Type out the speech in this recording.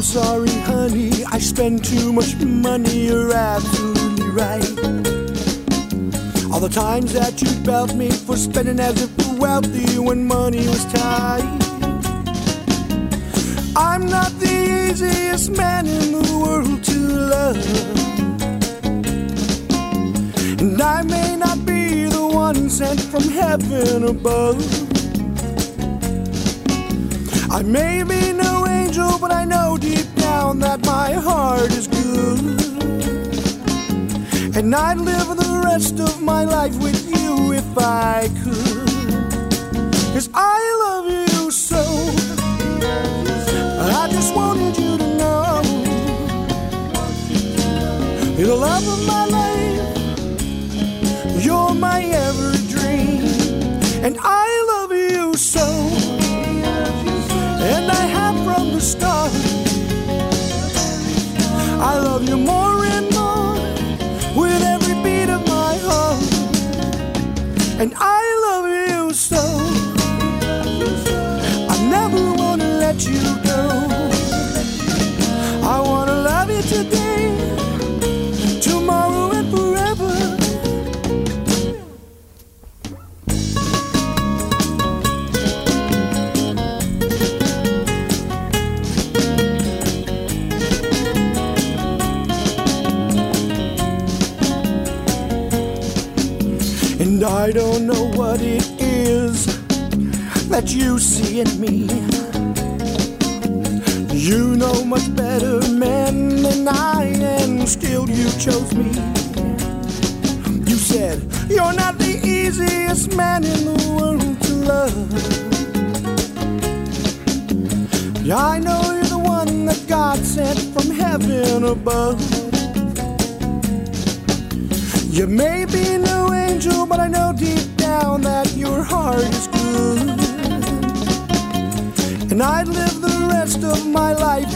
sorry, honey, I spend too much money, you're absolutely right. All the times that you belt me for spending as if we're wealthy when money was tight. I'm not the easiest man in the world to love, and I may not be the one sent from heaven above. I may be no angel, but I know deep down that my heart is good, and I'd live the rest of my life with you if I could. 'Cause I love you so, I just wanted you to know you're the love of my life, you're my every dream, and I love you so, and I have from the start. I love you more and more with every beat of my heart, and I love you so, I never want to let you go. I want to love you today, tomorrow and forever. And I don't know what it is that you see in me. You know much better men than I, and still you chose me. You said you're not the easiest man in the world to love. I know you're the one that God sent from heaven above. You may be no angel, but I know deep down that your heart is good, and I'd live the rest of my life